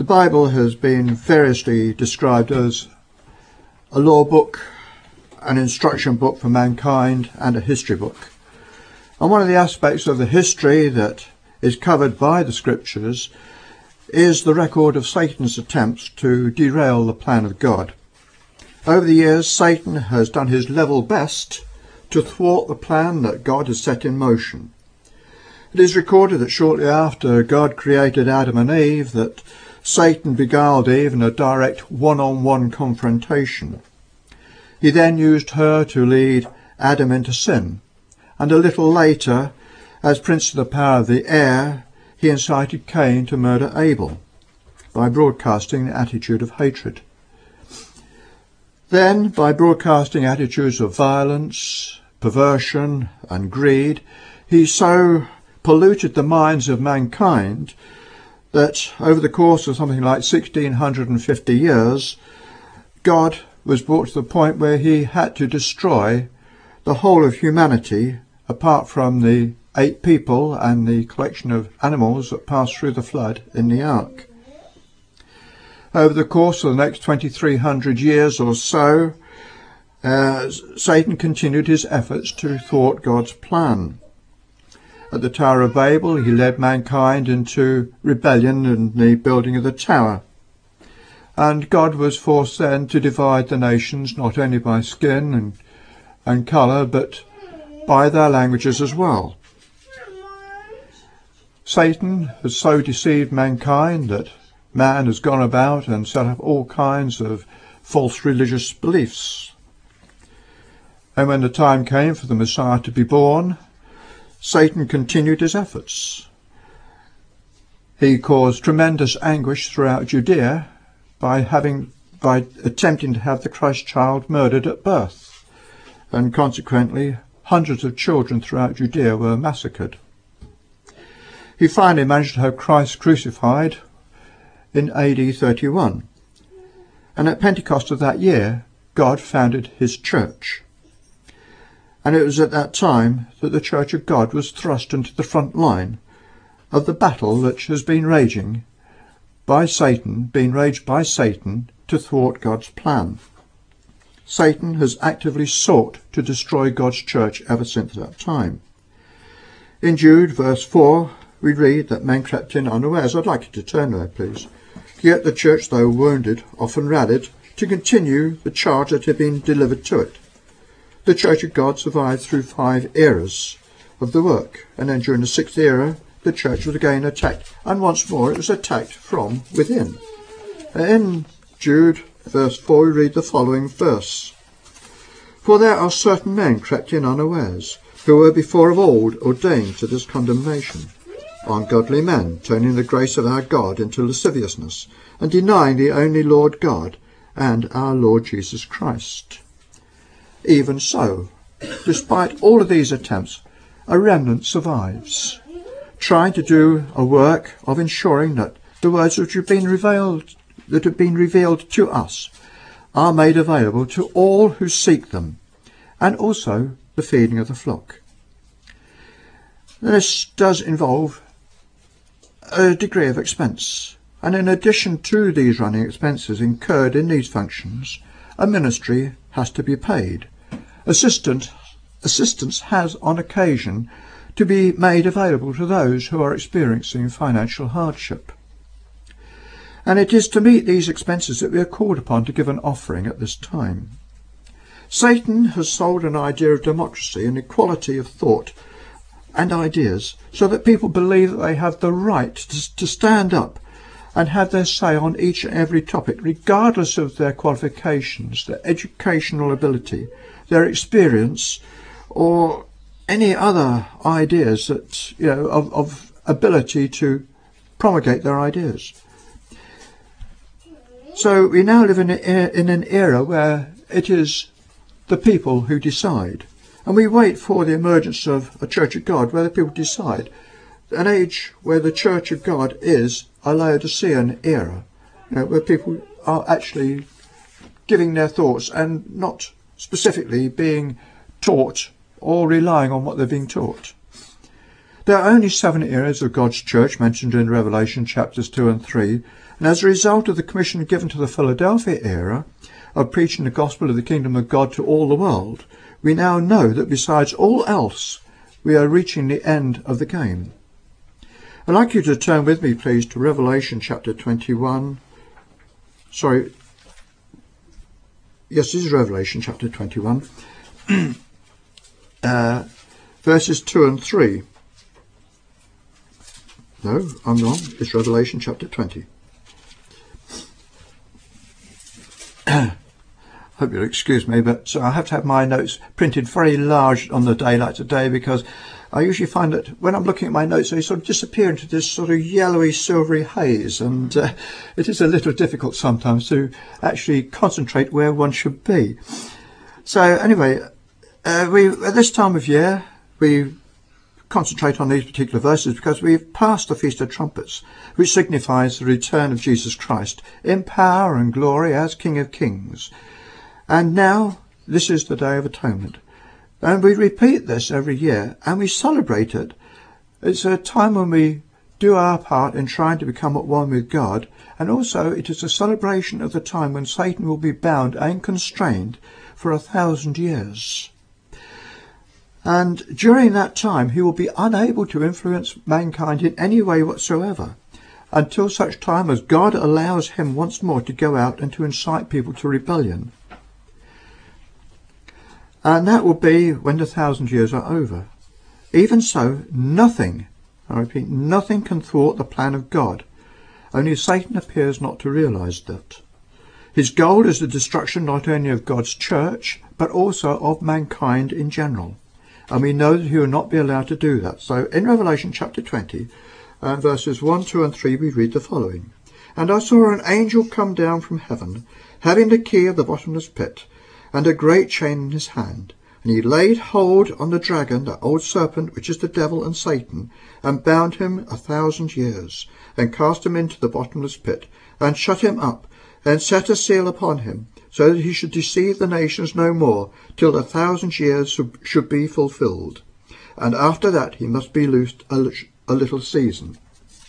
Bible has been variously described as a law book, an instruction book for mankind, and a history book. And one of the aspects of the history that is covered by the scriptures is the record of Satan's attempts to derail the plan of God. Over the years, Satan has done his level best to thwart the plan that God has set in motion. It is recorded that shortly after God created Adam and Eve, that Satan beguiled Eve in a direct one-on-one confrontation. He then used her to lead Adam into sin, and a little later, as prince of the power of the air, he incited Cain to murder Abel by broadcasting an attitude of hatred. Then, by broadcasting attitudes of violence, perversion and greed, he so polluted the minds of mankind that over the course of something like 1650 years, God was brought to the point where he had to destroy the whole of humanity, apart from the 8 people and the collection of animals that passed through the flood in the ark. Over the course of the next 2300 years or so, Satan continued his efforts to thwart God's plan. At the Tower of Babel, he led mankind into rebellion and the building of the tower. And God was forced then to divide the nations not only by skin and colour, but by their languages as well. Satan has so deceived mankind that man has gone about and set up all kinds of false religious beliefs. And when the time came for the Messiah to be born, Satan continued his efforts. He caused tremendous anguish throughout Judea by attempting to have the Christ child murdered at birth, and consequently hundreds of children throughout Judea were massacred. He finally managed to have Christ crucified in AD 31, and at Pentecost of that year God founded his church. And it was at that time that the Church of God was thrust into the front line of the battle that has been raged by Satan to thwart God's plan. Satan has actively sought to destroy God's church ever since that time. In Jude verse 4 we read that men crept in unawares. I'd like you to turn there, please. Yet the church, though wounded, often rallied to continue the charge that had been delivered to it. The Church of God survived through 5 eras of the work, and then during the 6th era the church was again attacked, and once more it was attacked from within. In Jude verse 4 we read the following verse: For there are certain men crept in unawares, who were before of old ordained to this condemnation, ungodly men, turning the grace of our God into lasciviousness, and denying the only Lord God and our Lord Jesus Christ. Even so, despite all of these attempts, a remnant survives, trying to do a work of ensuring that the words which have been revealed to us are made available to all who seek them, and also the feeding of the flock. This does involve a degree of expense, and in addition to these running expenses incurred in these functions, a ministry has to be paid. Assistance has on occasion to be made available to those who are experiencing financial hardship. And it is to meet these expenses that we are called upon to give an offering at this time. Satan has sold an idea of democracy and equality of thought and ideas so that people believe that they have the right to stand up and have their say on each and every topic, regardless of their qualifications, their educational ability, their experience, or any other ideas that, of ability to promulgate their ideas. So we now live in an era where it is the people who decide, and we wait for the emergence of a Church of God where the people decide, an age where the Church of God is a Laodicean era, where people are actually giving their thoughts and not specifically being taught or relying on what they're being taught. There are only 7 areas of God's church mentioned in Revelation chapters 2 and 3, and as a result of the commission given to the Philadelphia era of preaching the gospel of the kingdom of God to all the world, we now know that besides all else, we are reaching the end of the game. I'd like you to turn with me, please, to Revelation chapter 21. Sorry. Yes, this is Revelation chapter 21. Verses 2 and 3. No, I'm wrong. It's Revelation chapter 20. Hope you'll excuse me, but I have to have my notes printed very large on the day like today, because I usually find that when I'm looking at my notes, they sort of disappear into this sort of yellowy, silvery haze, and it is a little difficult sometimes to actually concentrate where one should be. So anyway, at this time of year, we concentrate on these particular verses because we've passed the Feast of Trumpets, which signifies the return of Jesus Christ in power and glory as King of Kings. And now, this is the Day of Atonement. And we repeat this every year, and we celebrate it. It's a time when we do our part in trying to become at one with God, and also it is a celebration of the time when Satan will be bound and constrained for 1,000 years. And during that time, he will be unable to influence mankind in any way whatsoever, until such time as God allows him once more to go out and to incite people to rebellion. And that will be when the 1,000 years are over. Even so, nothing, I repeat, nothing can thwart the plan of God. Only Satan appears not to realise that. His goal is the destruction not only of God's church, but also of mankind in general. And we know that he will not be allowed to do that. So in Revelation chapter 20, verses 1, 2 and 3, we read the following. And I saw an angel come down from heaven, having the key of the bottomless pit, and a great chain in his hand. And he laid hold on the dragon, the old serpent, which is the devil and Satan, and bound him 1,000 years, and cast him into the bottomless pit, and shut him up, and set a seal upon him, so that he should deceive the nations no more, till the 1,000 years should be fulfilled. And after that he must be loosed a little season.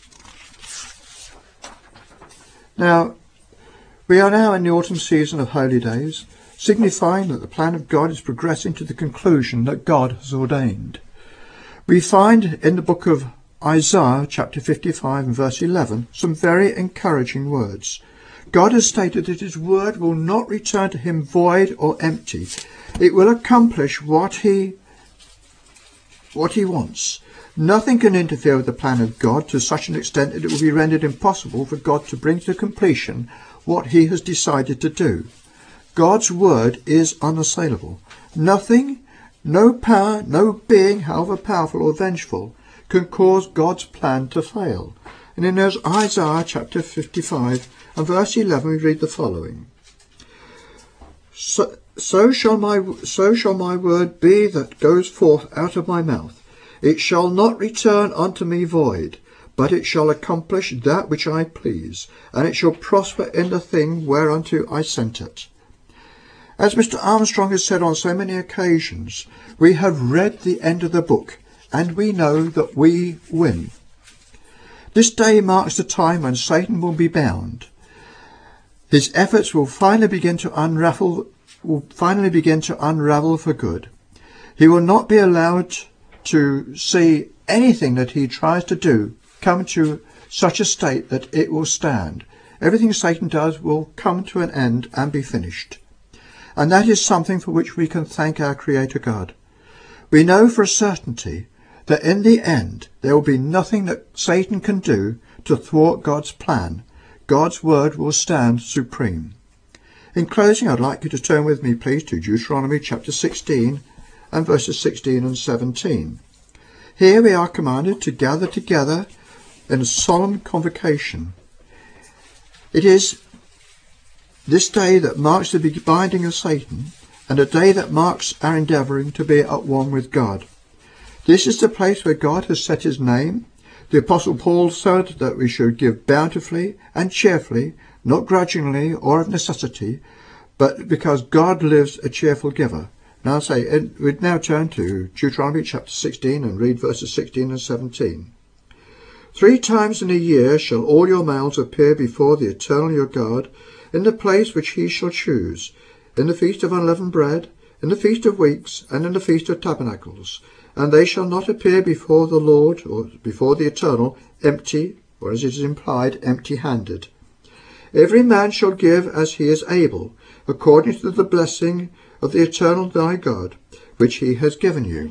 Now, we are now in the autumn season of holy days, signifying that the plan of God is progressing to the conclusion that God has ordained. We find in the book of Isaiah, chapter 55 and verse 11, some very encouraging words. God has stated that his word will not return to him void or empty. It will accomplish what he wants. Nothing can interfere with the plan of God to such an extent that it will be rendered impossible for God to bring to completion what he has decided to do. God's word is unassailable. Nothing, no power, no being, however powerful or vengeful, can cause God's plan to fail. And in Isaiah chapter 55 and verse 11 we read the following. So shall my word be that goes forth out of my mouth. It shall not return unto me void, but it shall accomplish that which I please, and it shall prosper in the thing whereunto I sent it. As Mr. Armstrong has said on so many occasions, we have read the end of the book, and we know that we win. This day marks the time when Satan will be bound. His efforts will finally begin to unravel for good. He will not be allowed to see anything that he tries to do come to such a state that it will stand. Everything Satan does will come to an end and be finished. And that is something for which we can thank our Creator God. We know for a certainty that in the end there will be nothing that Satan can do to thwart God's plan. God's word will stand supreme. In closing, I'd like you to turn with me, please, to Deuteronomy chapter 16 and verses 16 and 17. Here we are commanded to gather together in a solemn convocation. It is this day that marks the binding of Satan, and a day that marks our endeavouring to be at one with God. This is the place where God has set his name. The Apostle Paul said that we should give bountifully and cheerfully, not grudgingly or of necessity, but because God lives a cheerful giver. Now we'd now turn to Deuteronomy chapter 16 and read verses 16 and 17. 3 times in a year shall all your mouths appear before the Eternal your God, in the place which he shall choose, in the feast of unleavened bread, in the feast of weeks, and in the feast of tabernacles. And they shall not appear before the Lord, or before the Eternal, empty, or as it is implied, empty-handed. Every man shall give as he is able, according to the blessing of the Eternal thy God, which he has given you.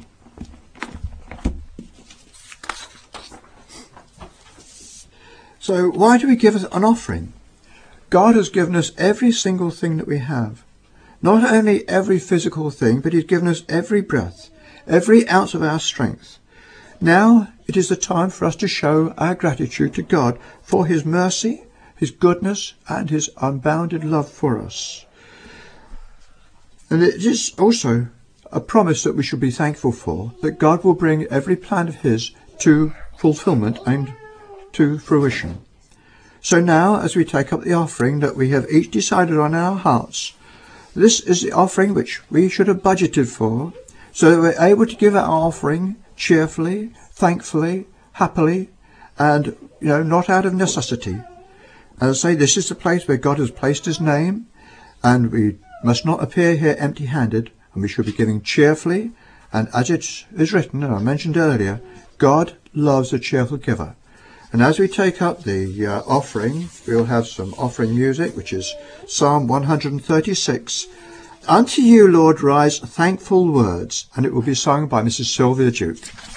So why do we give an offering? God has given us every single thing that we have. Not only every physical thing, but he's given us every breath, every ounce of our strength. Now it is the time for us to show our gratitude to God for his mercy, his goodness, and his unbounded love for us. And it is also a promise that we should be thankful for, that God will bring every plan of his to fulfillment and to fruition. So now, as we take up the offering that we have each decided on in our hearts, this is the offering which we should have budgeted for, so that we're able to give our offering cheerfully, thankfully, happily, and not out of necessity. As I say, this is the place where God has placed his name, and we must not appear here empty-handed, and we should be giving cheerfully, and as it is written, and I mentioned earlier, God loves a cheerful giver. And as we take up the offering, we'll have some offering music, which is Psalm 136. Unto you, Lord, rise thankful words, and it will be sung by Mrs. Sylvia Duke.